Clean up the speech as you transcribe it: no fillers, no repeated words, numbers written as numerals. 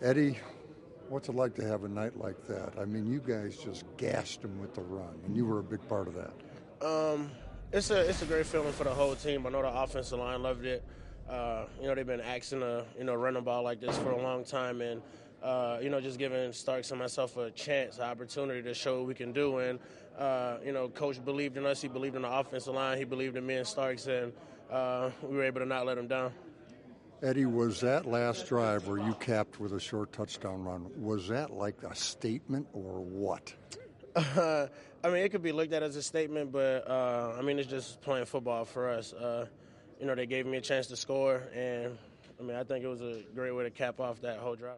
Eddie, what's it like to have a night like that? I mean, you guys just gassed them with the run, and you were a big part of that. It's a great feeling for the whole team. I know the offensive line loved it. They've been asking to run the ball like this for a long time, and just giving Starks and myself a chance, an opportunity to show what we can do. And Coach believed in us. He believed in the offensive line. He believed in me and Starks, and we were able to not let him down. Eddie, was that last drive where you capped with a short touchdown run, was that like a statement or what? It could be looked at as a statement, but it's just playing football for us. They gave me a chance to score, and I think it was a great way to cap off that whole drive.